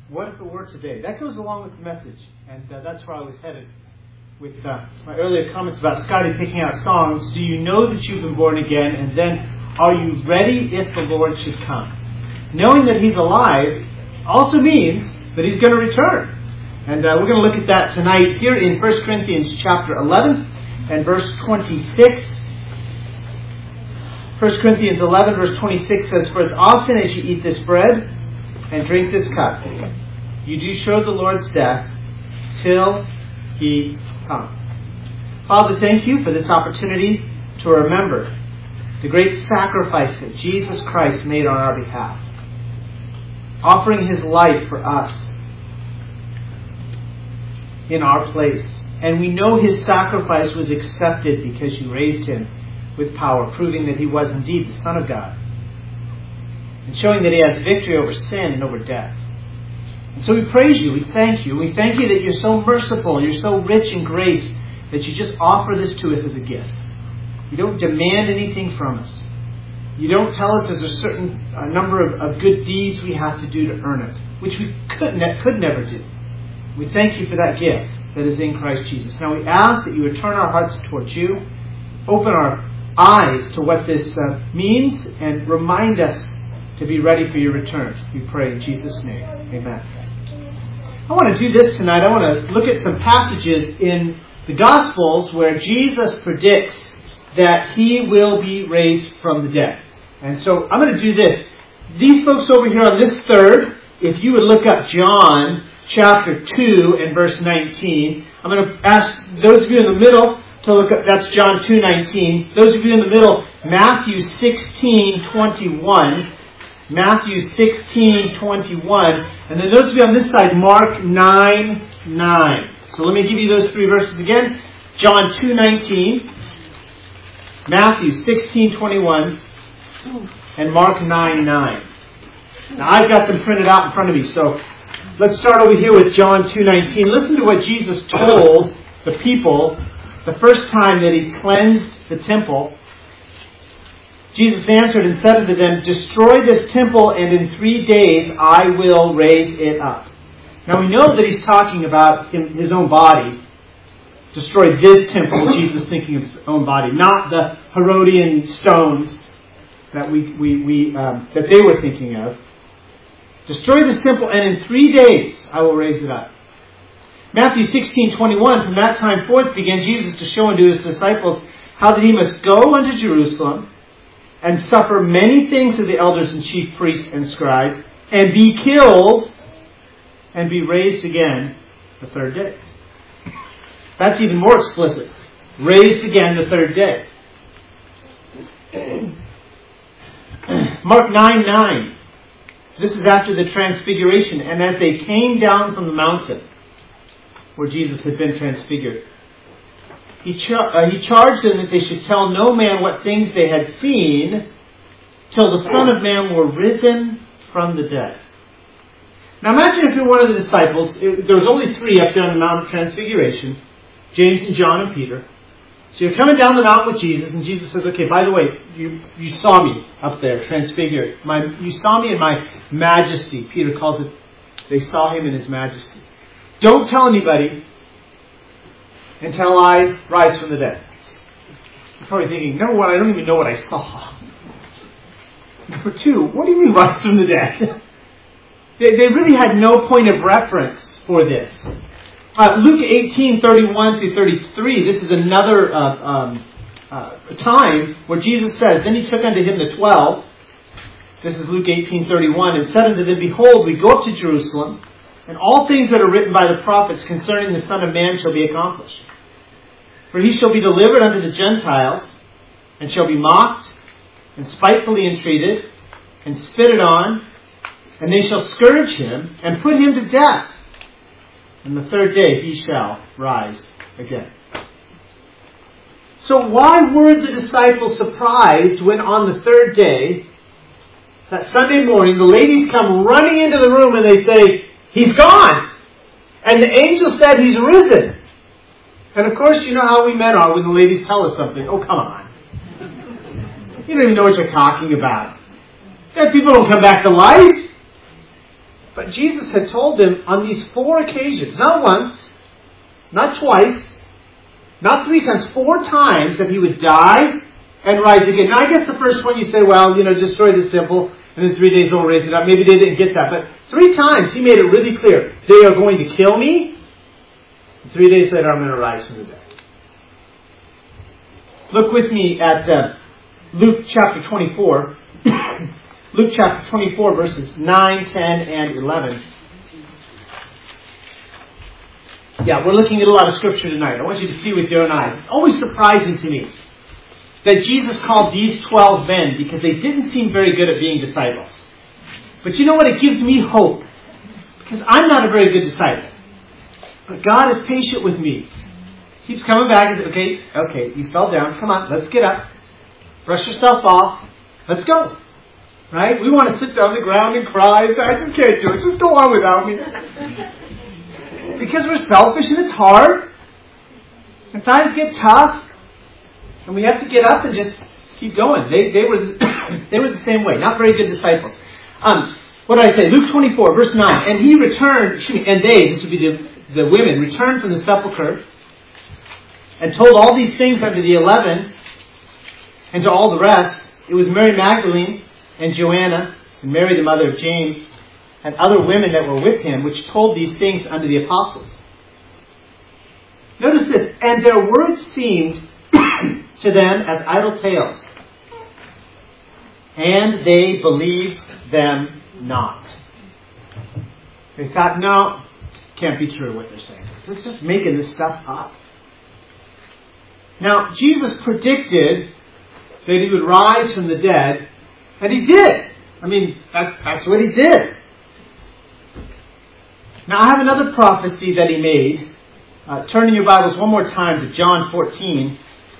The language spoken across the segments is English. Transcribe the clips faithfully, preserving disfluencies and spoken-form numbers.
What if it were today? That goes along with the message, and uh, that's where I was headed with uh, my earlier comments about Scotty picking out songs. Do you know that you've been born again? And then, are you ready if the Lord should come? Knowing that He's alive also means that He's going to return. And uh, we're going to look at that tonight here in First Corinthians chapter eleven and verse twenty-six. First Corinthians eleven verse twenty-six says, "For as often as you eat this bread and drink this cup, you do show the Lord's death till He comes." Father, thank you for this opportunity to remember the great sacrifice that Jesus Christ made on our behalf, offering His life for us in our place. And we know His sacrifice was accepted because you raised Him with power, proving that He was indeed the Son of God, and showing that He has victory over sin and over death. And so we praise you, we thank you. We thank you that you're so merciful, you're so rich in grace, that you just offer this to us as a gift. You don't demand anything from us. You don't tell us there's a certain uh, number of, of good deeds we have to do to earn it, which we could, ne- could never do. We thank you for that gift that is in Christ Jesus. Now we ask that you would turn our hearts towards you, open our eyes to what this uh, means, and remind us to be ready for your return. We pray in Jesus' name. Amen. I want to do this tonight. I want to look at some passages in the Gospels where Jesus predicts that He will be raised from the dead. And so I'm going to do this. These folks over here on this third, if you would look up John chapter two and verse nineteen. I'm going to ask those of you in the middle to look up, that's John two nineteen. Those of you in the middle, Matthew sixteen twenty-one. Matthew sixteen twenty-one. And then those of you on this side, Mark nine nine. So let me give you those three verses again. John two nineteen, Matthew sixteen twenty-one, and Mark nine nine. Now I've got them printed out in front of me, so let's start over here with John two nineteen. Listen to what Jesus told the people the first time that He cleansed the temple. Jesus answered and said unto them, "Destroy this temple, and in three days I will raise it up." Now we know that He's talking about His own body. Destroy this temple, Jesus thinking of His own body, not the Herodian stones that we, we, we um, that they were thinking of. Destroy this temple, and in three days I will raise it up. Matthew sixteen twenty-one, from that time forth began Jesus to show unto His disciples how that He must go unto Jerusalem and suffer many things of the elders and chief priests and scribes, and be killed, and be raised again the third day. That's even more explicit. Raised again the third day. Mark nine nine. This is after the transfiguration. "And as they came down from the mountain," where Jesus had been transfigured, He, char- uh, he charged them that they should tell no man what things they had seen till the Son of Man were risen from the dead. Now imagine if you're one of the disciples. It, there was only three up there on the Mount of Transfiguration. James and John and Peter. So you're coming down the mountain with Jesus, and Jesus says, "Okay, by the way, you, you saw me up there, transfigured. My, you saw me in my majesty." Peter calls it, they saw Him in His majesty. "Don't tell anybody until I rise from the dead." You're probably thinking, number one, I don't even know what I saw. Number two, what do you mean rise from the dead? they, they really had no point of reference for this. Uh, Luke eighteen thirty-one through thirty-three, this is another uh, um, uh, time where Jesus says, "Then He took unto Him the twelve." This is Luke eighteen thirty-one, "And said unto them, Behold, we go up to Jerusalem, and all things that are written by the prophets concerning the Son of Man shall be accomplished. For He shall be delivered unto the Gentiles, and shall be mocked, and spitefully entreated, and spitted on, and they shall scourge Him, and put Him to death. And the third day He shall rise again." So why were the disciples surprised when on the third day, that Sunday morning, the ladies come running into the room and they say, "He's gone! And the angel said He's risen." And of course, you know how we men are when the ladies tell us something. Oh, come on. You don't even know what you're talking about. That people don't come back to life. But Jesus had told him on these four occasions, not once, not twice, not three times, four times, that he would die and rise again. Now, I guess the first one you say, well, you know, destroy the temple, and then three days they'll raise it up. Maybe they didn't get that. But three times he made it really clear. They are going to kill me. And three days later, I'm going to rise from the dead. Look with me at uh, Luke chapter twenty-four. Luke chapter twenty-four, verses nine, ten, and eleven. Yeah, we're looking at a lot of scripture tonight. I want you to see with your own eyes. It's always surprising to me that Jesus called these twelve men because they didn't seem very good at being disciples. But you know what? It gives me hope. Because I'm not a very good disciple. But God is patient with me. Keeps coming back and says, okay, okay, you fell down. Come on, let's get up. Brush yourself off. Let's go. Right? We want to sit down on the ground and cry. Say, I just can't do it. Just go on without me. Because we're selfish and it's hard. And times get tough. And we have to get up and just keep going. They they were they were the same way. Not very good disciples. Um, what did I say? Luke twenty-four, verse nine. And he returned, excuse me, and they, this would be the, the women, returned from the sepulchre and told all these things unto the eleven and to all the rest. It was Mary Magdalene and Joanna and Mary the mother of James and other women that were with him, which told these things unto the apostles. Notice this. And their words seemed to them as idle tales, and they believed them not. They thought, no, can't be true what they're saying. They're just making this stuff up. Now, Jesus predicted that he would rise from the dead, and he did. I mean, that's, that's what he did. Now, I have another prophecy that he made. Uh, turn in your Bibles one more time to John fourteen.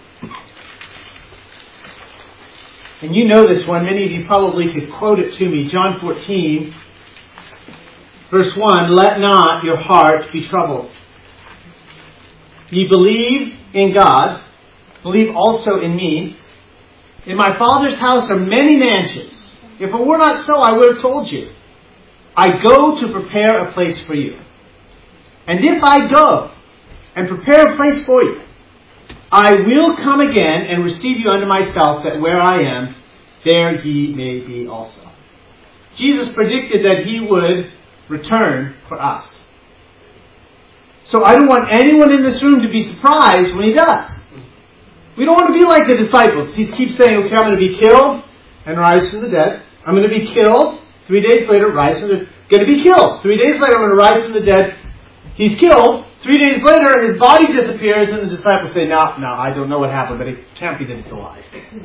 And you know this one. Many of you probably could quote it to me. John fourteen, verse one. Let not your heart be troubled. Ye believe in God. Believe also in me. In my Father's house are many mansions. If it were not so, I would have told you. I go to prepare a place for you. And if I go and prepare a place for you, I will come again and receive you unto myself, that where I am, there ye may be also. Jesus predicted that he would return for us. So I don't want anyone in this room to be surprised when he does. We don't want to be like the disciples. He keeps saying, okay, I'm going to be killed and rise from the dead. I'm going to be killed. Three days later, rise from the dead. Going to be killed. Three days later, I'm going to rise from the dead. He's killed. Three days later, his body disappears, and the disciples say, no, no, I don't know what happened, but it can't be that he's alive.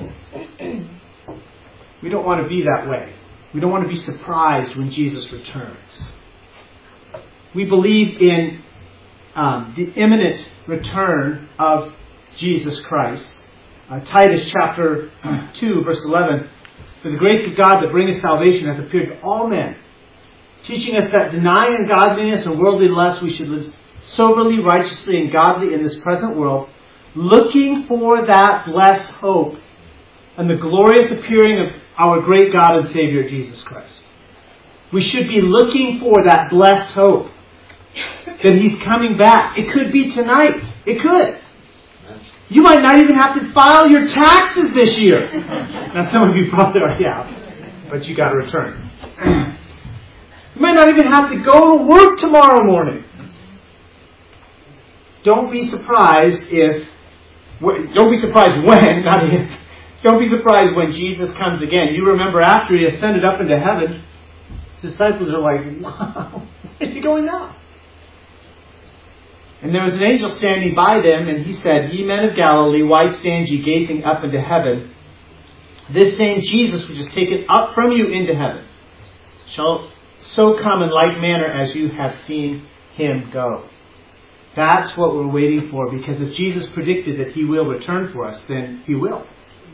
We don't want to be that way. We don't want to be surprised when Jesus returns. We believe in um, the imminent return of Jesus Christ. Uh, Titus chapter two, verse eleven. For the grace of God that bringeth salvation hath appeared to all men, teaching us that denying ungodliness and worldly lust, we should live soberly, righteously, and godly in this present world, looking for that blessed hope and the glorious appearing of our great God and Savior, Jesus Christ. We should be looking for that blessed hope that He's coming back. It could be tonight. It could. You might not even have to file your taxes this year. Now, some of you probably already have, but you got to return. You might not even have to go to work tomorrow morning. Don't be surprised if, don't be surprised when, not if, don't be surprised when Jesus comes again. You remember after He ascended up into heaven, His disciples are like, wow, where's He going now? And there was an angel standing by them, and he said, Ye men of Galilee, why stand ye gazing up into heaven? This same Jesus which is taken up from you into heaven shall so come in like manner as you have seen Him go. That's what we're waiting for, because if Jesus predicted that He will return for us, then He will.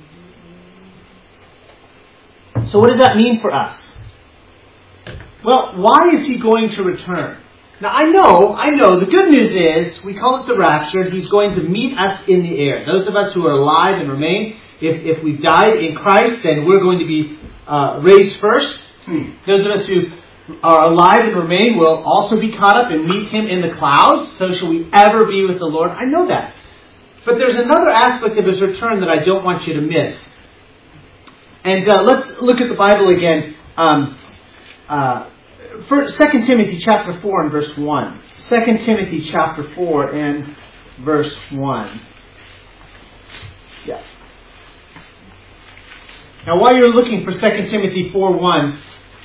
So what does that mean for us? Well, why is He going to return? Now, I know, I know, the good news is, we call it the rapture, He's going to meet us in the air. Those of us who are alive and remain, if, if we've died in Christ, then we're going to be uh, raised first. Those of us who are alive and remain will also be caught up and meet him in the clouds. So shall we ever be with the Lord. I know that. But there's another aspect of his return that I don't want you to miss. And uh, let's look at the Bible again. Um, uh, for Second Timothy chapter four and verse one. Second Timothy chapter four and verse one. Yeah. Now while you're looking for Second Timothy four one,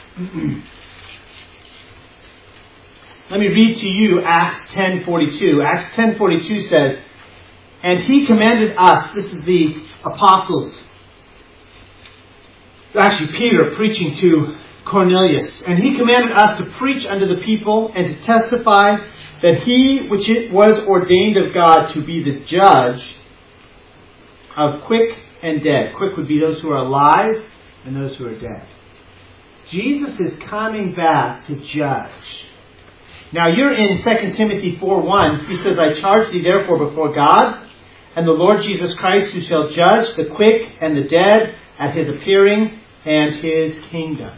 let me read to you Acts ten forty-two. Acts ten forty-two says, "And he commanded us," this is the apostles, actually Peter preaching to Cornelius, "and he commanded us to preach unto the people and to testify that he which it was ordained of God to be the judge of quick and dead." Quick would be those who are alive and those who are dead. Jesus is coming back to judge. Now you're in Second Timothy four one. He says, "I charge thee therefore before God and the Lord Jesus Christ, who shall judge the quick and the dead at his appearing and his kingdom."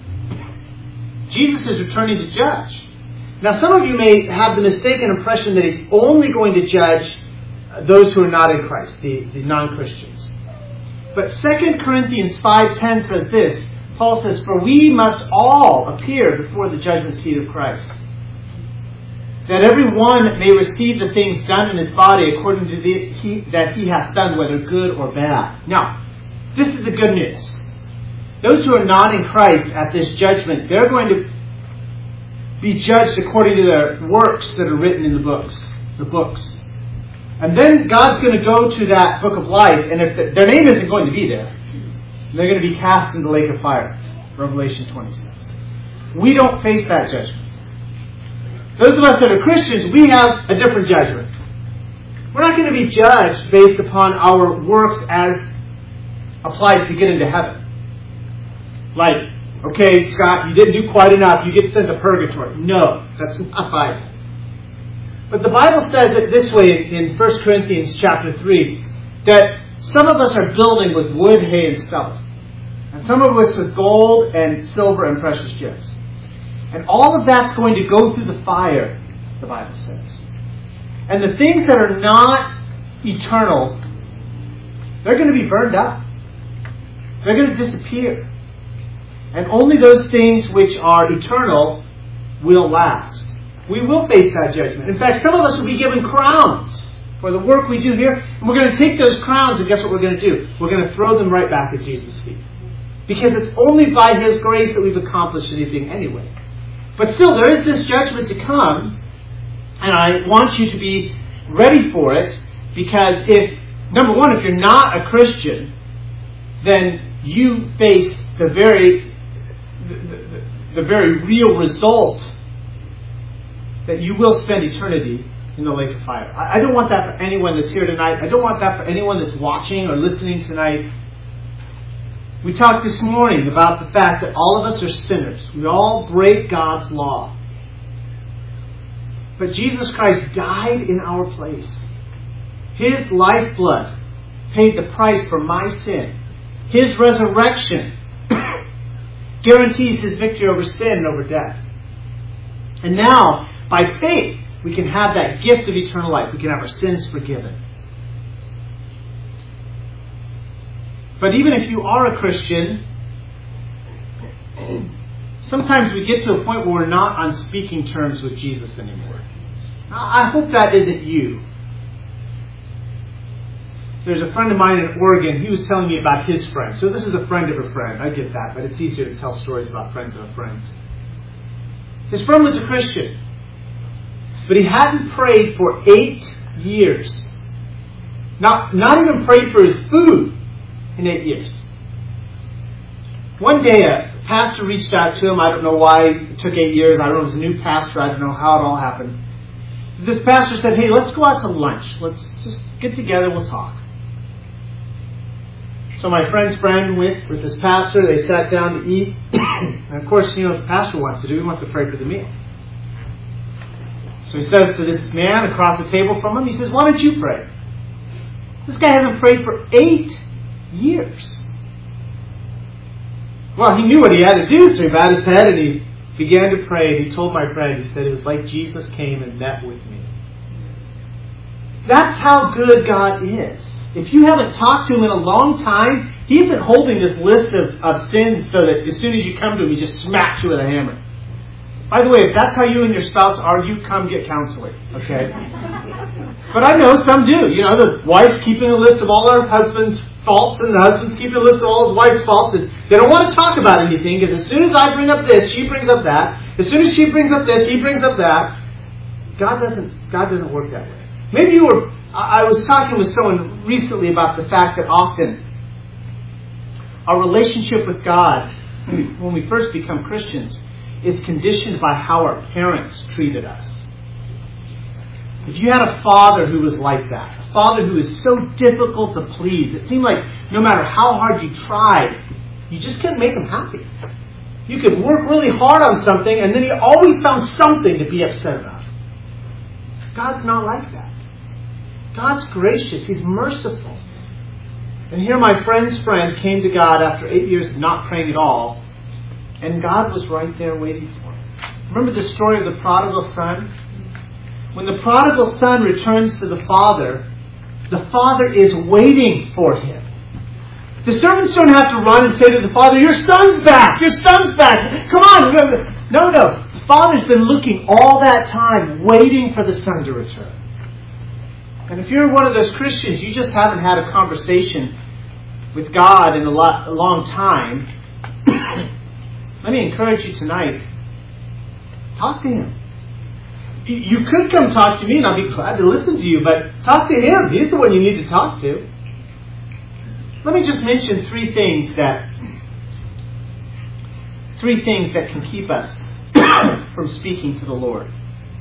Jesus is returning to judge. Now some of you may have the mistaken impression that he's only going to judge those who are not in Christ, the, the non-Christians. But Second Corinthians five ten says this. Paul says, "For we must all appear before the judgment seat of Christ, that every one may receive the things done in his body according to the he, that he hath done, whether good or bad." Now, this is the good news. Those who are not in Christ at this judgment, they're going to be judged according to their works that are written in the books. The books. And then God's going to go to that book of life, and if the, their name isn't going to be there, they're going to be cast into the lake of fire. Revelation twenty-six. We don't face that judgment. Those of us that are Christians, we have a different judgment. We're not going to be judged based upon our works as applies to get into heaven. Like, okay, Scott, you didn't do quite enough, you get sent to purgatory. No, that's not Bible. But the Bible says it this way in First Corinthians chapter three, that some of us are building with wood, hay, and stubble. And some of us with gold and silver and precious gems. And all of that's going to go through the fire, the Bible says. And the things that are not eternal, they're going to be burned up. They're going to disappear. And only those things which are eternal will last. We will face that judgment. In fact, some of us will be given crowns for the work we do here. And we're going to take those crowns, and guess what we're going to do? We're going to throw them right back at Jesus' feet. Because it's only by His grace that we've accomplished anything anyway. But still, there is this judgment to come, and I want you to be ready for it, because if, number one, if you're not a Christian, then you face the very, the, the, the very real result that you will spend eternity in the lake of fire. I, I don't want that for anyone that's here tonight. I don't want that for anyone that's watching or listening tonight. We talked this morning about the fact that all of us are sinners. We all break God's law. But Jesus Christ died in our place. His lifeblood paid the price for my sin. His resurrection guarantees His victory over sin and over death. And now, by faith, we can have that gift of eternal life. We can have our sins forgiven. But even if you are a Christian, sometimes we get to a point where we're not on speaking terms with Jesus anymore. I hope that isn't you. There's a friend of mine in Oregon. He was telling me about his friend. So this is a friend of a friend. I get that, but it's easier to tell stories about friends of a friend. His friend was a Christian, but he hadn't prayed for eight years. Not, not even prayed for his food in eight years. One day a pastor reached out to him. I don't know why it took eight years. I don't know, it was a new pastor. I don't know how it all happened. This pastor said, "Hey, let's go out to lunch. Let's just get together. We'll talk." So my friend's friend went with this pastor. They sat down to eat. And of course, you know what the pastor wants to do. He wants to pray for the meal. So he says to this man across the table from him, he says, "Why don't you pray?" This guy hasn't prayed for eight years. Well, he knew what he had to do, so he bowed his head and he began to pray, and he told my friend, he said, it was like Jesus came and met with me. That's how good God is. If you haven't talked to Him in a long time, He isn't holding this list of, of sins so that as soon as you come to Him, He just smacks you with a hammer. By the way, if that's how you and your spouse argue, come get counseling, okay? But I know some do. You know, the wife's keeping a list of all her husband's faults, and the husband's keeping a list of all his wife's faults, and they don't want to talk about anything, because as soon as I bring up this, she brings up that. As soon as she brings up this, he brings up that. God doesn't, God doesn't work that way. Maybe you were... I was talking with someone recently about the fact that often our relationship with God, when we first become Christians, is conditioned by how our parents treated us. If you had a father who was like that, a father who was so difficult to please, it seemed like no matter how hard you tried, you just couldn't make him happy. You could work really hard on something, and then he always found something to be upset about. God's not like that. God's gracious. He's merciful. And here my friend's friend came to God after eight years of not praying at all, and God was right there waiting for him. Remember the story of the prodigal son? When the prodigal son returns to the father, the father is waiting for him. The servants don't have to run and say to the father, your son's back! Your son's back! Come on! No, no. The father's been looking all that time, waiting for the son to return. And if you're one of those Christians, you just haven't had a conversation with God in a, lot, a long time, let me encourage you tonight. Talk to Him. You could come talk to me and I'll be glad to listen to you, but talk to Him. He's the one you need to talk to. Let me just mention three things that three things that can keep us from speaking to the Lord.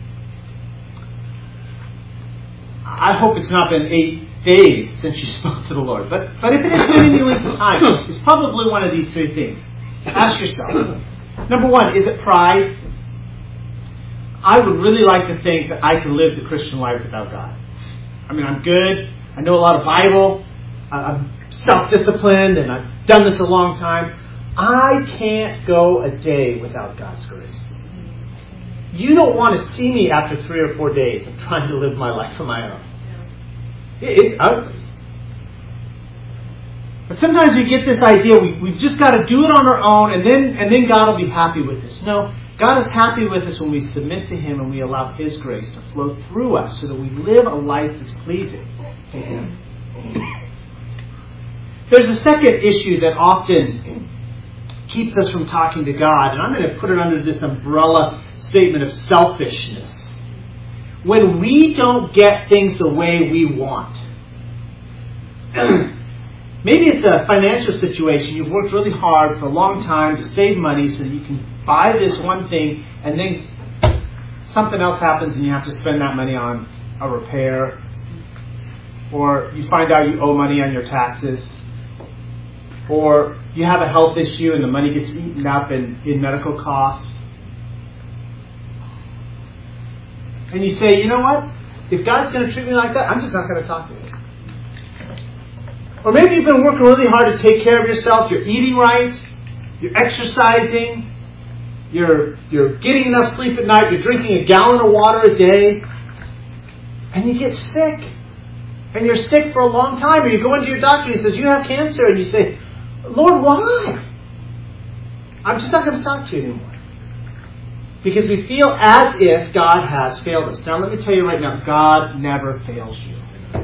I hope it's not been eight days since you spoke to the Lord. But, but if it has been any length of time, it's probably one of these three things. Ask yourself. Number one, is it pride? I would really like to think that I can live the Christian life without God. I mean, I'm good. I know a lot of Bible. I'm self-disciplined, and I've done this a long time. I can't go a day without God's grace. You don't want to see me after three or four days of trying to live my life on my own. It's ugly. But sometimes we get this idea we, we've just got to do it on our own, and then and then God will be happy with us. No, God is happy with us when we submit to Him and we allow His grace to flow through us so that we live a life that's pleasing to Him. There's a second issue that often keeps us from talking to God, and I'm going to put it under this umbrella statement of selfishness. When we don't get things the way we want. Maybe it's a financial situation. You've worked really hard for a long time to save money so that you can buy this one thing, and then something else happens and you have to spend that money on a repair. Or you find out you owe money on your taxes. Or you have a health issue and the money gets eaten up in, in medical costs. And you say, you know what? If God's going to treat me like that, I'm just not going to talk to Him. Or maybe you've been working really hard to take care of yourself. You're eating right. You're exercising. You're, you're getting enough sleep at night. You're drinking a gallon of water a day. And you get sick. And you're sick for a long time. Or you go into your doctor and he says, you have cancer. And you say, Lord, why? I'm just not going to talk to you anymore. Because we feel as if God has failed us. Now let me tell you right now, God never fails you.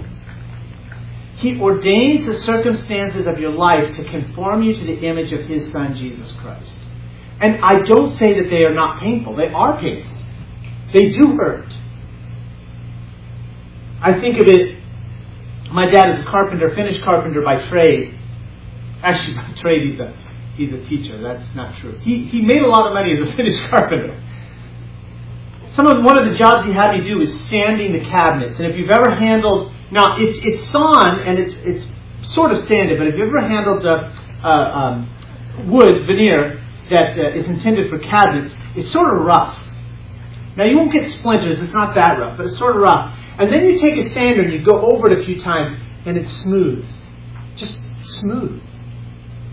He ordains the circumstances of your life to conform you to the image of His Son, Jesus Christ. And I don't say that they are not painful. They are painful. They do hurt. I think of it, my dad is a carpenter, finished carpenter by trade. Actually, by trade, he's a, he's a teacher. That's not true. He, he made a lot of money as a finished carpenter. Some of one of the jobs he had me do is sanding the cabinets. And if you've ever handled, now it's it's sawn and it's it's sort of sanded, but if you've ever handled the uh, um, wood veneer that uh, is intended for cabinets, it's sort of rough. Now you won't get splinters; it's not that rough, but it's sort of rough. And then you take a sander and you go over it a few times, and it's smooth, just smooth.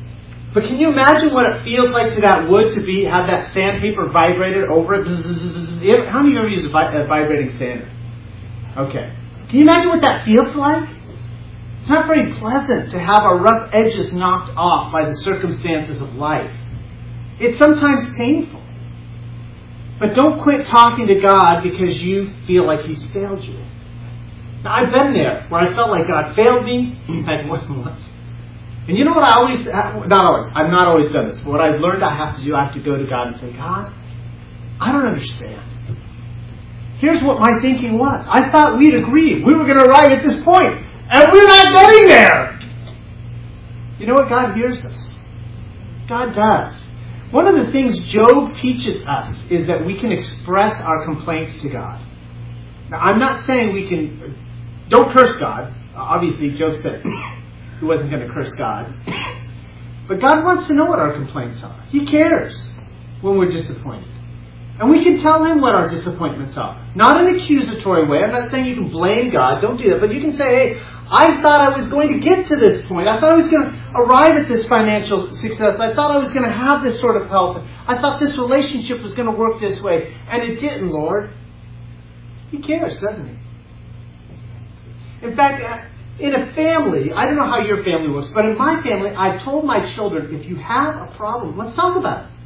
But can you imagine what it feels like to that wood to be have that sandpaper vibrated over it? How many of you ever use a, vi- a vibrating sander? Okay. Can you imagine what that feels like? It's not very pleasant to have our rough edges knocked off by the circumstances of life. It's sometimes painful. But don't quit talking to God because you feel like He's failed you. Now, I've been there where I felt like God failed me like more than once. And you know what I always, not always, I've not always done this, but what I've learned I have to do, I have to go to God and say, God, I don't understand. Here's what my thinking was. I thought we'd agreed. We were going to arrive at this point, and we're not getting there. You know what? God hears us. God does. One of the things Job teaches us is that we can express our complaints to God. Now, I'm not saying we can, don't curse God. Obviously, Job said he wasn't going to curse God. But God wants to know what our complaints are. He cares when we're disappointed. And we can tell Him what our disappointments are. Not in an accusatory way. I'm not saying you can blame God. Don't do that. But you can say, hey, I thought I was going to get to this point. I thought I was going to arrive at this financial success. I thought I was going to have this sort of health. I thought this relationship was going to work this way. And it didn't, Lord. He cares, doesn't He? In fact, in a family, I don't know how your family works, but in my family, I told my children, if you have a problem, let's talk about it.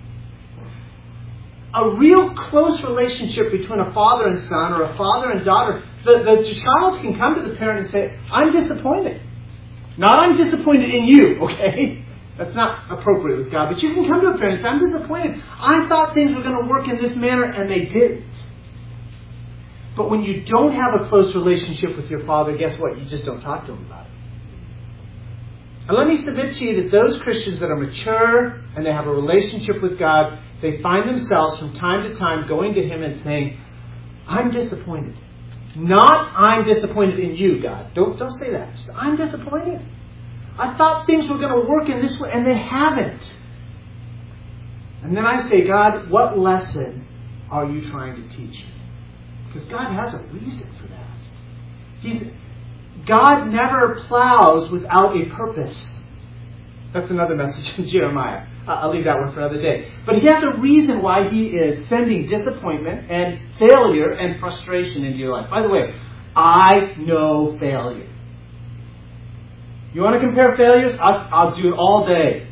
A real close relationship between a father and son or a father and daughter, the, the child can come to the parent and say, I'm disappointed. Not I'm disappointed in you, okay? That's not appropriate with God. But you can come to a parent and say, I'm disappointed. I thought things were going to work in this manner, and they didn't. But when you don't have a close relationship with your father, guess what? You just don't talk to him about it. And let me submit to you that those Christians that are mature and they have a relationship with God, they find themselves from time to time going to Him and saying, I'm disappointed. Not, I'm disappointed in you, God. Don't, don't say that. Just, I'm disappointed. I thought things were going to work in this way, and they haven't. And then I say, God, what lesson are you trying to teach me? Because God has a reason for that. He's, God never plows without a purpose. That's another message in Jeremiah. I'll leave that one for another day. But He has a reason why He is sending disappointment and failure and frustration into your life. By the way, I know failure. You want to compare failures? I'll, I'll do it all day.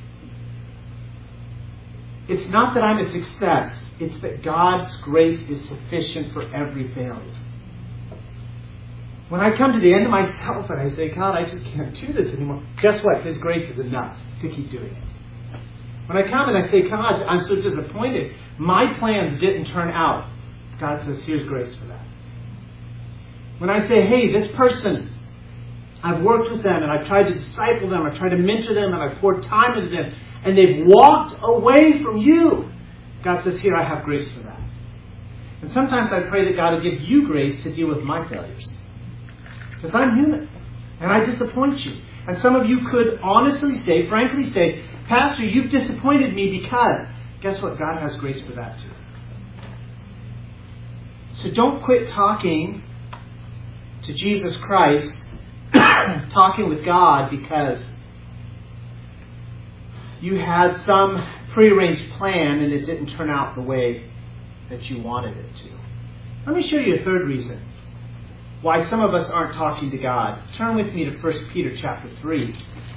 It's not that I'm a success. It's that God's grace is sufficient for every failure. When I come to the end of myself and I say, God, I just can't do this anymore. Guess what? His grace is enough to keep doing it. When I come and I say, God, I'm so disappointed. My plans didn't turn out. God says, here's grace for that. When I say, hey, this person, I've worked with them and I've tried to disciple them, I've tried to mentor them, and I've poured time into them, and they've walked away from you. God says, here, I have grace for that. And sometimes I pray that God will give you grace to deal with my failures. Because I'm human. And I disappoint you. And some of you could honestly say, frankly say, Pastor, you've disappointed me because, guess what? God has grace for that too. So don't quit talking to Jesus Christ, talking with God because you had some prearranged plan and it didn't turn out the way that you wanted it to. Let me show you a third reason why some of us aren't talking to God. Turn with me to First Peter chapter three.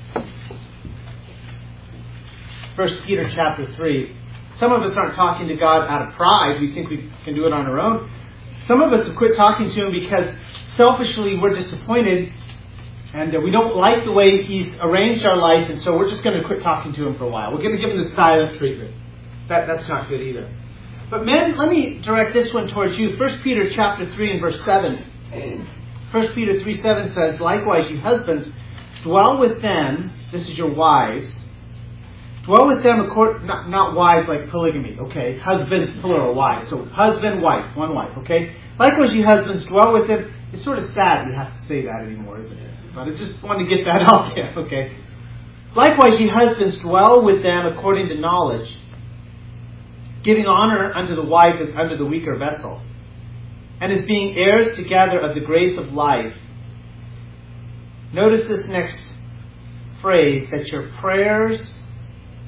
First Peter chapter three. Some of us aren't talking to God out of pride. We think we can do it on our own. Some of us have quit talking to Him because selfishly we're disappointed and uh, we don't like the way He's arranged our life, and so we're just going to quit talking to Him for a while. We're going to give Him the silent treatment. That, that's not good either. But men, let me direct this one towards you. First Peter chapter three and verse seven. First Peter three seven says, likewise, you husbands, dwell with them, this is your wives, dwell with them, accord, not, not wives like polygamy, okay? Husbands, plural, wives. So husband, wife, one wife, okay? Likewise, you husbands, dwell with them. It's sort of sad we have to say that anymore, isn't it? But I just want to get that out there, okay? Likewise, you husbands, dwell with them according to knowledge, giving honor unto the wife as unto the weaker vessel, and as being heirs together of the grace of life. Notice this next phrase, that your prayers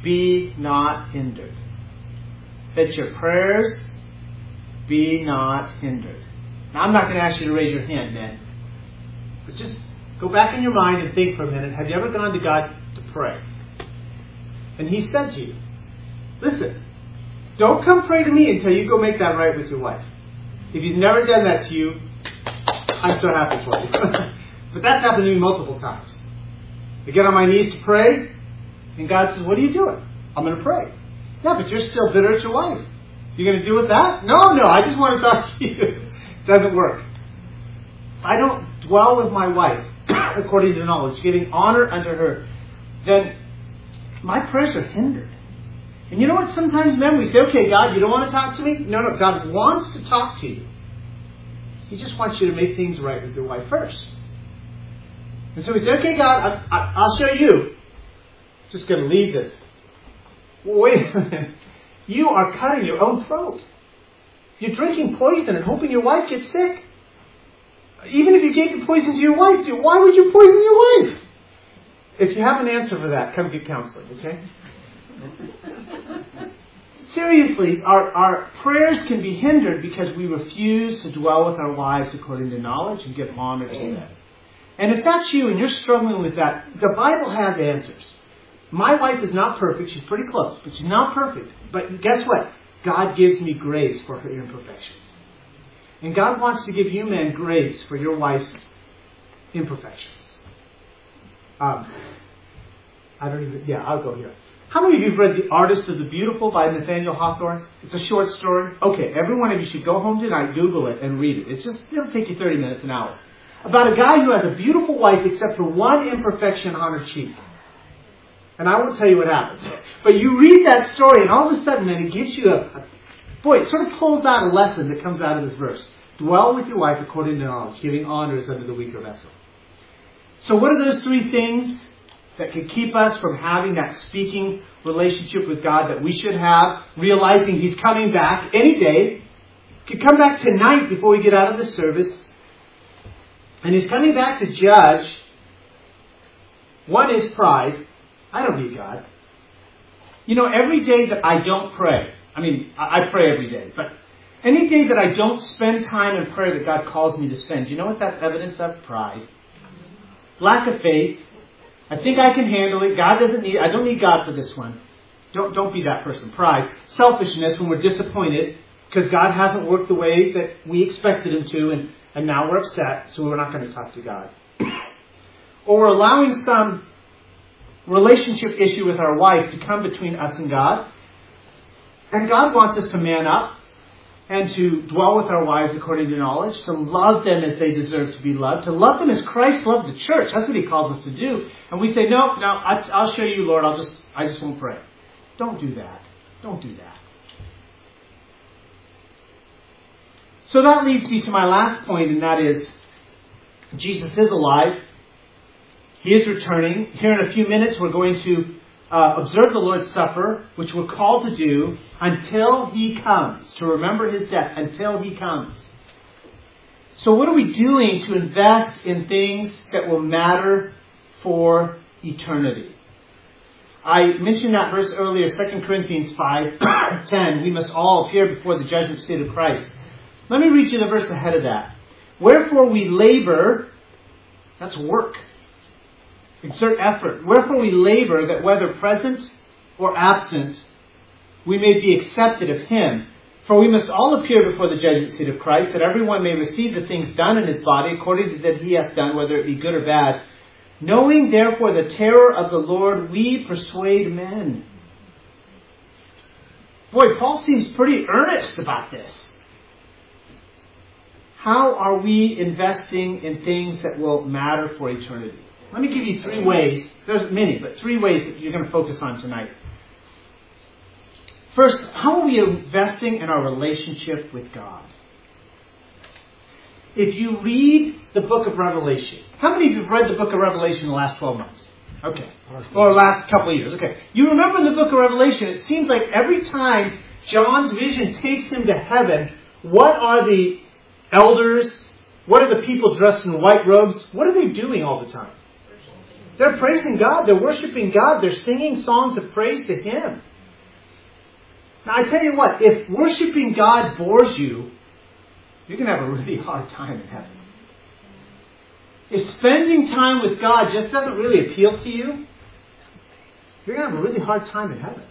be not hindered. That your prayers be not hindered. Now, I'm not going to ask you to raise your hand, men. But just go back in your mind and think for a minute. Have you ever gone to God to pray? And He said to you, listen, don't come pray to me until you go make that right with your wife. If He's never done that to you, I'm so happy for you. But that's happened to me multiple times. I get on my knees to pray, and God says, what are you doing? I'm going to pray. Yeah, but you're still bitter at your wife. You're going to deal with that? No, no, I just want to talk to you. It doesn't work. If I don't dwell with my wife according to knowledge, giving honor unto her, then my prayers are hindered. And you know what? Sometimes, men, we say, okay, God, you don't want to talk to me? No, no, God wants to talk to you. He just wants you to make things right with your wife first. And so we say, okay, God, I, I, I'll show you. Just going to leave this. Well, wait a minute. You are cutting your own throat. You're drinking poison and hoping your wife gets sick. Even if you gave the poison to your wife, why would you poison your wife? If you have an answer for that, come get counseling, okay? Seriously, our, our prayers can be hindered because we refuse to dwell with our wives according to knowledge and give honor to them. And if that's you and you're struggling with that, the Bible has answers. My wife is not perfect. She's pretty close, but she's not perfect. But guess what? God gives me grace for her imperfections. And God wants to give you men grace for your wife's imperfections. Um, I don't even, yeah, I'll go here. How many of you have read The Artist of the Beautiful by Nathaniel Hawthorne? It's a short story. Okay, every one of you should go home tonight, Google it, and read it. It's just, it'll take you thirty minutes, an hour. About a guy who has a beautiful wife except for one imperfection on her cheek. And I won't tell you what happens. But you read that story, and all of a sudden, man, it gives you a, a... Boy, it sort of pulls out a lesson that comes out of this verse. Dwell with your wife according to knowledge, giving honors unto the weaker vessel. So what are those three things that could keep us from having that speaking relationship with God that we should have, realizing He's coming back any day? Could come back tonight before we get out of the service. And He's coming back to judge. One is pride. I don't need God. You know, every day that I don't pray, I mean, I pray every day, but any day that I don't spend time in prayer that God calls me to spend, you know what that's evidence of? Pride. Lack of faith. I think I can handle it. God doesn't need, I don't need God for this one. Don't, don't be that person. Pride. Selfishness, when we're disappointed because God hasn't worked the way that we expected Him to, and, and now we're upset, so we're not going to talk to God. Or we're allowing some relationship issue with our wife to come between us and God. And God wants us to man up and to dwell with our wives according to knowledge, to love them as they deserve to be loved, to love them as Christ loved the church. That's what He calls us to do. And we say, no, no, I'll show you, Lord. I'll just, I just won't pray. Don't do that. Don't do that. So that leads me to my last point, and that is Jesus is alive. He is returning. Here in a few minutes, we're going to uh, observe the Lord's Supper, which we're called to do until He comes, to remember His death until He comes. So what are we doing to invest in things that will matter for eternity? I mentioned that verse earlier, Second Corinthians five ten. We must all appear before the judgment seat of Christ. Let me read you the verse ahead of that. Wherefore we labor, that's work. Exert effort. Wherefore we labor that whether present or absent, we may be accepted of Him. For we must all appear before the judgment seat of Christ, that everyone may receive the things done in his body according to that he hath done, whether it be good or bad. Knowing therefore the terror of the Lord, we persuade men. Boy, Paul seems pretty earnest about this. How are we investing in things that will matter for eternity? Let me give you three ways. There's many, but three ways that you're going to focus on tonight. First, how are we investing in our relationship with God? If you read the book of Revelation, how many of you have read the book of Revelation in the last twelve months? Okay. Or the last couple of years. Okay. You remember in the book of Revelation, it seems like every time John's vision takes him to heaven, what are the elders, what are the people dressed in white robes, what are they doing all the time? They're praising God. They're worshiping God. They're singing songs of praise to Him. Now, I tell you what, if worshiping God bores you, you're going to have a really hard time in heaven. If spending time with God just doesn't really appeal to you, you're going to have a really hard time in heaven.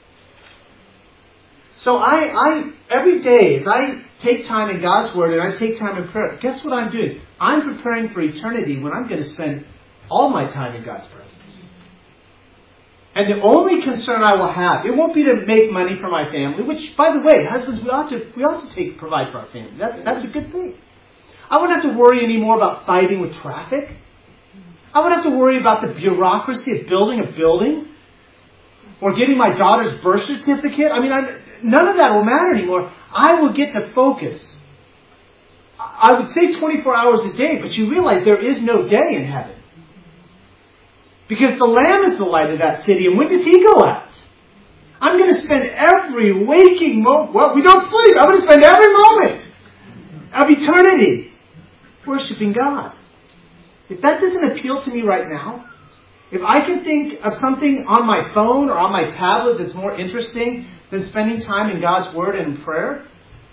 So I, I, every day, as I take time in God's Word and I take time in prayer, guess what I'm doing? I'm preparing for eternity when I'm going to spend all my time in God's presence. And the only concern I will have, it won't be to make money for my family, which, by the way, husbands, we ought to, we ought to take, provide for our family. That's, that's a good thing. I wouldn't have to worry anymore about fighting with traffic. I wouldn't have to worry about the bureaucracy of building a building or getting my daughter's birth certificate. I mean, I, none of that will matter anymore. I will get to focus. I would say twenty-four hours a day, but you realize there is no day in heaven. Because the Lamb is the light of that city, and when does He go out? I'm going to spend every waking moment, well, we don't sleep, I'm going to spend every moment of eternity worshiping God. If that doesn't appeal to me right now, if I can think of something on my phone or on my tablet that's more interesting than spending time in God's Word and in prayer,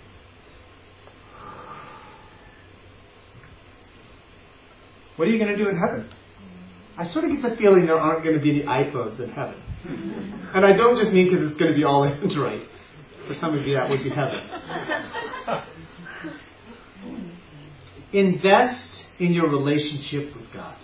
what are you going to do in heaven? I sort of get the feeling there aren't going to be any iPhones in heaven. And I don't just mean because it's going to be all Android. For some of you, that would be heaven. Invest in your relationship with God.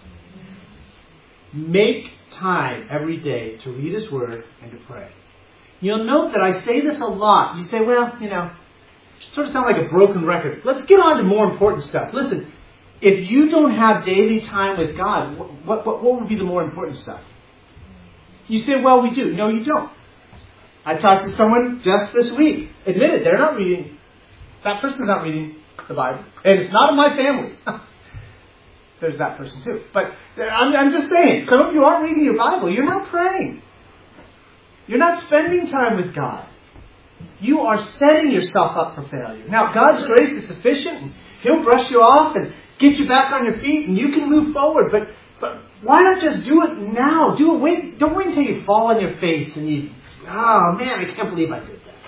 Make time every day to read His Word and to pray. You'll note that I say this a lot. You say, well, you know, sort of sound like a broken record. Let's get on to more important stuff. Listen, if you don't have daily time with God, what, what, what would be the more important stuff? You say, well, we do. No, you don't. I talked to someone just this week. Admitted they're not reading. That person's not reading the Bible. And it's not in my family. There's that person too. But I'm, I'm just saying, some of you aren't reading your Bible. You're not praying. You're not spending time with God. You are setting yourself up for failure. Now, God's grace is sufficient. And He'll brush you off and get you back on your feet and you can move forward. But but why not just do it now? Do it. Wait. Don't wait until you fall on your face and you, oh man, I can't believe I did that.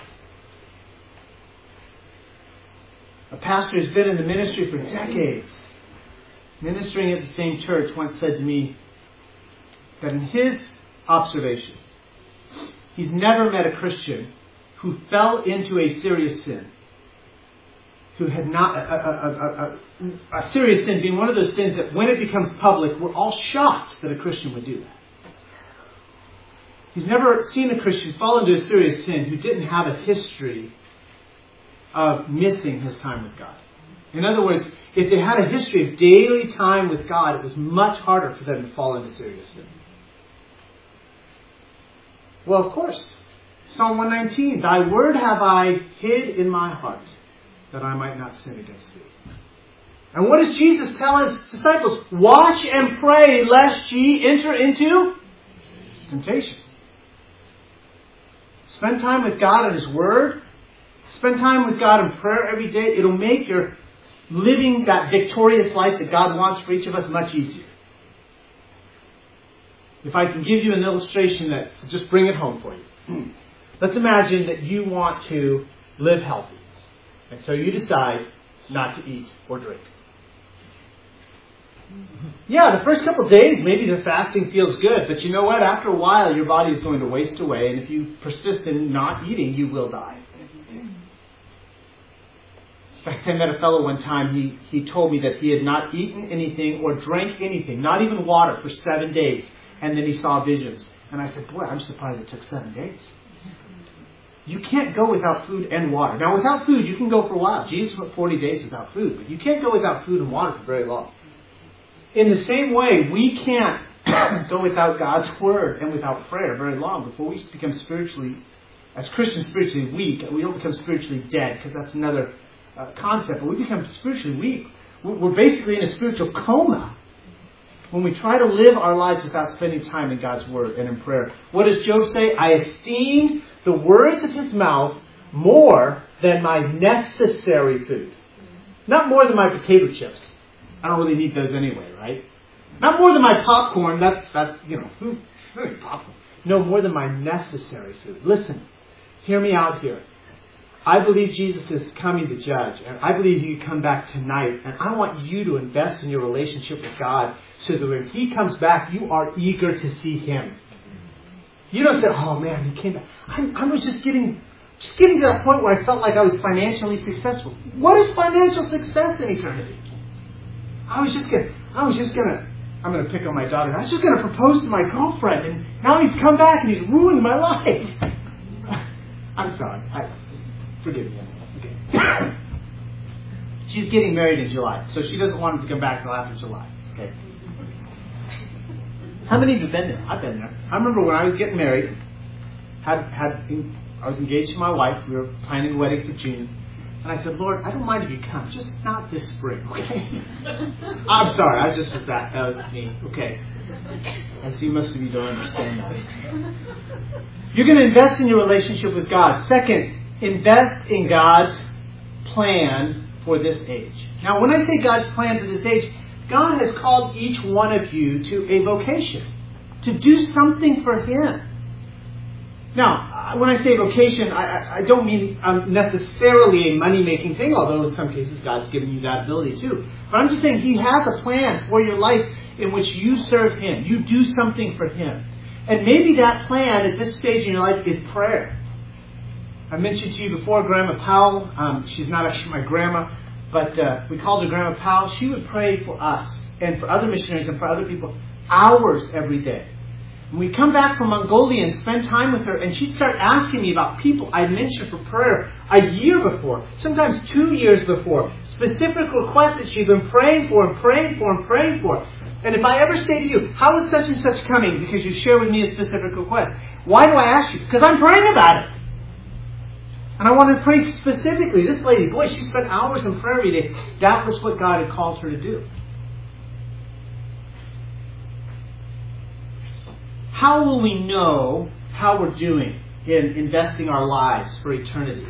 A pastor who's been in the ministry for decades, ministering at the same church, once said to me that in his observation, he's never met a Christian who fell into a serious sin. Who had not, a, a, a, a, a serious sin being one of those sins that when it becomes public, we're all shocked that a Christian would do that. He's never seen a Christian fall into a serious sin who didn't have a history of missing his time with God. In other words, if they had a history of daily time with God, it was much harder for them to fall into serious sin. Well, of course, Psalm one nineteen, Thy word have I hid in my heart, that I might not sin against Thee. And what does Jesus tell His disciples? Watch and pray lest ye enter into temptation. Spend time with God and His Word. Spend time with God in prayer every day. It'll make your living that victorious life that God wants for each of us much easier. If I can give you an illustration that, to just bring it home for you. Let's imagine that you want to live healthy. And so you decide not to eat or drink. Yeah, the first couple of days, maybe the fasting feels good. But you know what? After a while, your body is going to waste away. And if you persist in not eating, you will die. In fact, I met a fellow one time. He, he told me that he had not eaten anything or drank anything, not even water, for seven days. And then he saw visions. And I said, boy, I'm surprised it took seven days. You can't go without food and water. Now, without food, you can go for a while. Jesus went forty days without food, but you can't go without food and water for very long. In the same way, we can't go without God's Word and without prayer very long before we become spiritually, as Christians, spiritually weak. We don't become spiritually dead, because that's another uh, concept, but we become spiritually weak. We're basically in a spiritual coma when we try to live our lives without spending time in God's Word and in prayer. What does Job say? I esteemed the words of His mouth more than my necessary food. Not more than my potato chips. I don't really need those anyway, right? Not more than my popcorn. That's, that's you know, who, who popcorn? No, more than my necessary food. Listen, hear me out here. I believe Jesus is coming to judge, and I believe you come back tonight, and I want you to invest in your relationship with God so that when He comes back, you are eager to see Him. You don't say, oh man, He came back. I, I was just getting, just getting to that point where I felt like I was financially successful. What is financial success in eternity? I was just gonna, I was just gonna, I'm gonna pick on my daughter. I was just gonna propose to my girlfriend, and now he's come back and he's ruined my life. I'm sorry. I, Forgive me. Okay. She's getting married in July, so she doesn't want him to come back until after July. Okay. How many of you have been there? I've been there. I remember when I was getting married, had had I was engaged to my wife. We were planning a wedding for June, and I said, Lord, I don't mind if you come, just not this spring, okay? I'm sorry, I just was that. That was me. Okay. I see most of you don't understand that. You're going to invest in your relationship with God. Second, invest in God's plan for this age. Now, when I say God's plan for this age, God has called each one of you to a vocation, to do something for Him. Now, when I say vocation, I, I don't mean um, necessarily a money-making thing, although in some cases God's given you that ability too. But I'm just saying He has a plan for your life in which you serve Him. You do something for Him. And maybe that plan at this stage in your life is prayer. I mentioned to you before Grandma Powell. Um, she's not actually my grandma, but uh, we called her Grandma Powell. She would pray for us and for other missionaries and for other people hours every day. And we'd come back from Mongolia and spend time with her, and she'd start asking me about people I mentioned for prayer a year before, sometimes two years before, specific requests that she'd been praying for and praying for and praying for. And if I ever say to you, how is such and such coming? Because you share with me a specific request. Why do I ask you? Because I'm praying about it. And I want to pray specifically. This lady, boy, she spent hours in prayer every day. That was what God had called her to do. How will we know how we're doing in investing our lives for eternity?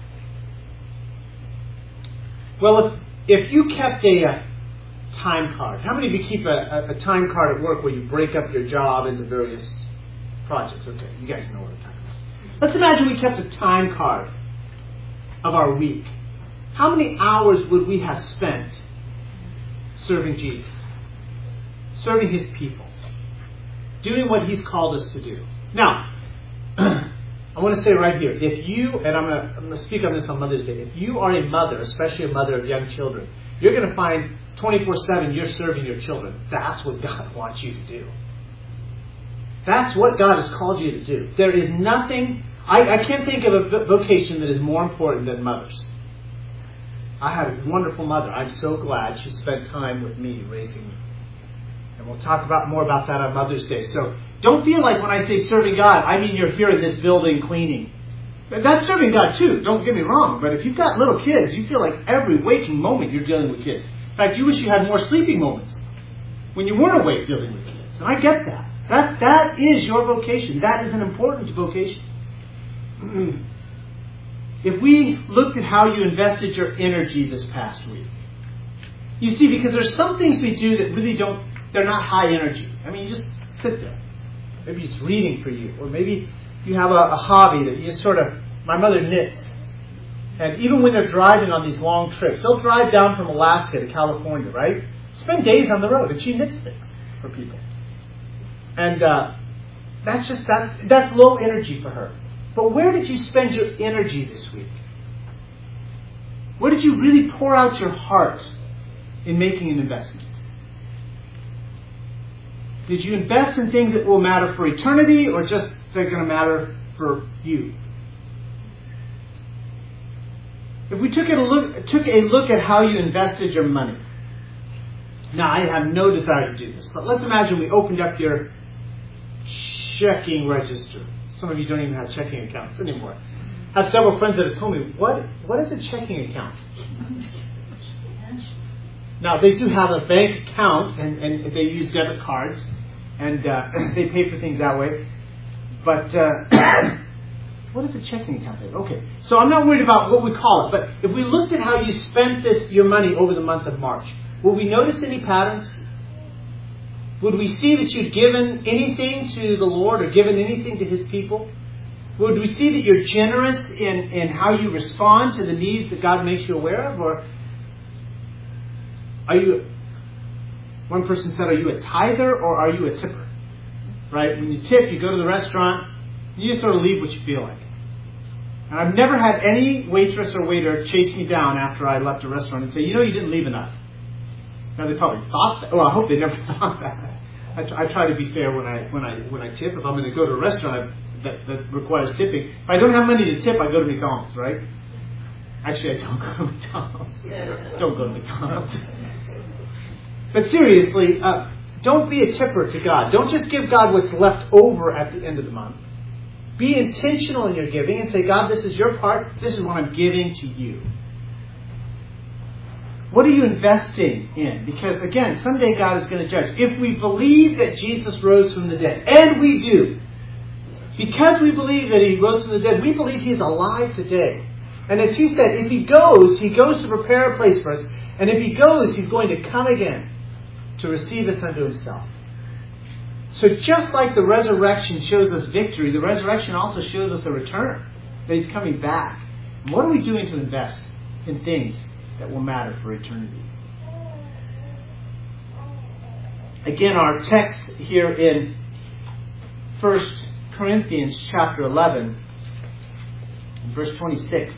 Well, if, if you kept a, a time card, how many of you keep a, a, a time card at work where you break up your job into various projects? Okay, you guys know what I'm talking about. Let's imagine we kept a time card of our week. How many hours would we have spent serving Jesus? Serving His people. Doing what He's called us to do. Now, I want to say right here, if you, and I'm going, to, I'm going to speak on this on Mother's Day, if you are a mother, especially a mother of young children, you're going to find twenty-four seven you're serving your children. That's what God wants you to do. That's what God has called you to do. There is nothing, I, I can't think of a vocation that is more important than mothers. I have a wonderful mother. I'm so glad she spent time with me raising me. And we'll talk about more about that on Mother's Day. So don't feel like when I say serving God, I mean you're here in this building cleaning. That's serving God too, don't get me wrong. But if you've got little kids, you feel like every waking moment you're dealing with kids. In fact, you wish you had more sleeping moments when you weren't awake dealing with kids. And I get that. That, that is your vocation. That is an important vocation. If we looked at how you invested your energy this past week, you see, because there's some things we do that really don't, they're not high energy. I mean, you just sit there. Maybe it's reading for you. Or maybe you have a, a hobby that you just sort of, my mother knits. And even when they're driving on these long trips, they'll drive down from Alaska to California, right? Spend days on the road, and she knits things for people. And uh, that's just, that's, that's low energy for her. But where did you spend your energy this week? Where did you really pour out your heart in making an investment? Did you invest in things that will matter for eternity, or just they're going to matter for you? If we took a look, took a look at how you invested your money. Now, I have no desire to do this, but let's imagine we opened up your checking register. Some of you don't even have checking accounts anymore. I have several friends that have told me, what, what is a checking account? Now, they do have a bank account, and, and they use debit cards, and uh, they pay for things that way. But uh, what is a checking account? Okay, so I'm not worried about what we call it, but if we looked at how you spent this your money over the month of March, will we notice any patterns? Would we see that you've given anything to the Lord or given anything to His people? Would we see that you're generous in, in how you respond to the needs that God makes you aware of? Or are you, one person said, are you a tither or are you a tipper? Right? When you tip, you go to the restaurant, you just sort of leave what you feel like. And I've never had any waitress or waiter chase me down after I left a restaurant and say, you know, you didn't leave enough. Now they probably thought that. Well, I hope they never thought that. I, t- I try to be fair when I when I when I tip. If I'm going to go to a restaurant that, that requires tipping, if I don't have money to tip, I go to McDonald's, right? Actually, I don't go to McDonald's. Don't go to McDonald's. But seriously, uh, don't be a tipper to God. Don't just give God what's left over at the end of the month. Be intentional in your giving and say, God, this is your part. This is what I'm giving to you. What are you investing in? Because again, someday God is going to judge. If we believe that Jesus rose from the dead, and we do, because we believe that He rose from the dead, we believe He is alive today. And as He said, if He goes, He goes to prepare a place for us. And if He goes, He's going to come again to receive us unto Himself. So just like the resurrection shows us victory, the resurrection also shows us a return, that He's coming back. And what are we doing to invest in things that will matter for eternity? Again, our text here in First Corinthians chapter eleven, verse twenty-six.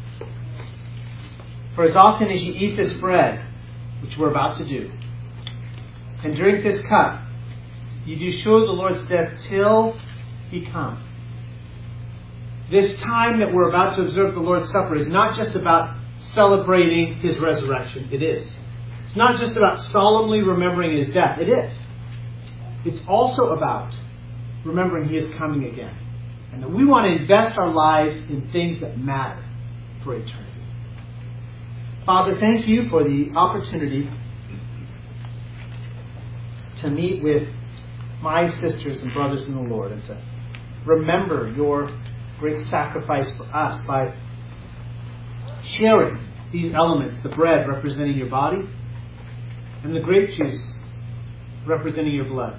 For as often as you eat this bread, which we're about to do, and drink this cup, you do show the Lord's death till He comes. This time that we're about to observe the Lord's Supper is not just about celebrating His resurrection. It is. It's not just about solemnly remembering His death. It is. It's also about remembering He is coming again. And that we want to invest our lives in things that matter for eternity. Father, thank You for the opportunity to meet with my sisters and brothers in the Lord and to remember Your great sacrifice for us by sharing these elements, the bread representing Your body and the grape juice representing Your blood.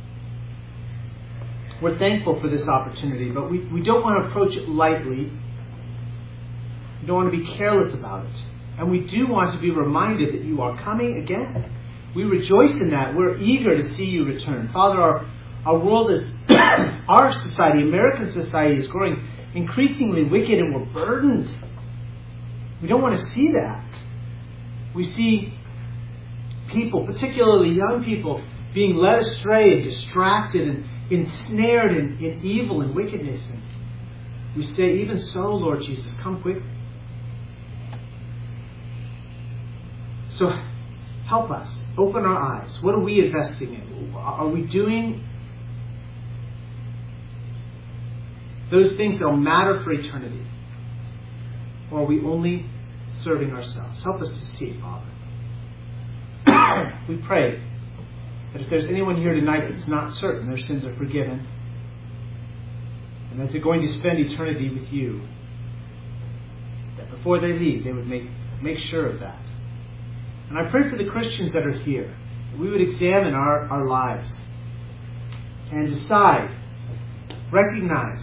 We're thankful for this opportunity, but we, we don't want to approach it lightly. We don't want to be careless about it. And we do want to be reminded that You are coming again. We rejoice in that. We're eager to see You return. Father, our, our world is, our society, American society, is growing increasingly wicked, and we're burdened. We don't want to see that. We see people, particularly young people, being led astray and distracted and ensnared in, in evil and wickedness. And we say, even so, Lord Jesus, come quickly. So help us. Open our eyes. What are we investing in? Are we doing those things that will matter for eternity? Or are we only serving ourselves? Help us to see, Father. We pray that if there's anyone here tonight that's not certain their sins are forgiven, and that they're going to spend eternity with You, that before they leave, they would make, make sure of that. And I pray for the Christians that are here, that we would examine our, our lives and decide, recognize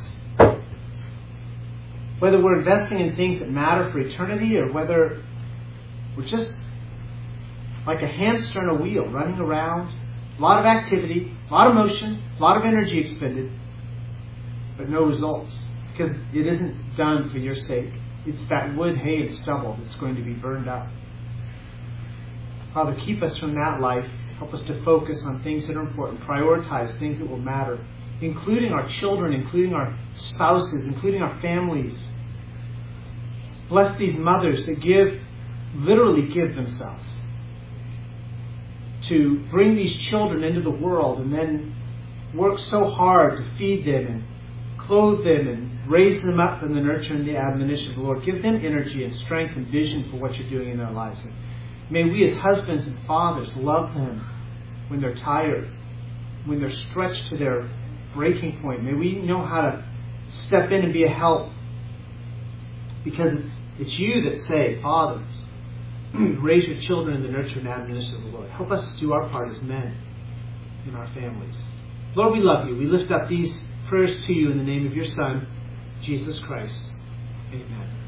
whether we're investing in things that matter for eternity or whether we're just like a hamster in a wheel, running around, a lot of activity, a lot of motion, a lot of energy expended, but no results, because it isn't done for Your sake. It's that wood, hay, and stubble that's going to be burned up. Father, keep us from that life. Help us to focus on things that are important, prioritize things that will matter, including our children, including our spouses, including our families. Bless these mothers that give, literally give themselves to bring these children into the world and then work so hard to feed them and clothe them and raise them up in the nurture and the admonition of the Lord. Give them energy and strength and vision for what You're doing in their lives. And may we as husbands and fathers love them when they're tired, when they're stretched to their breaking point. May we know how to step in and be a help, because it's, it's You that say, fathers, raise your children in the nurture and admonition of the Lord. Help us to do our part as men. in our families. Lord, we love you. We lift up these prayers to you in the name of your Son, Jesus Christ. Amen.